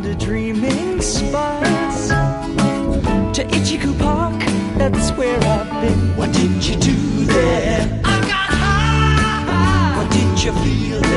to dreaming spots, to Ichiku Park, that's where I've been. What did you do there? I got high. What did you feel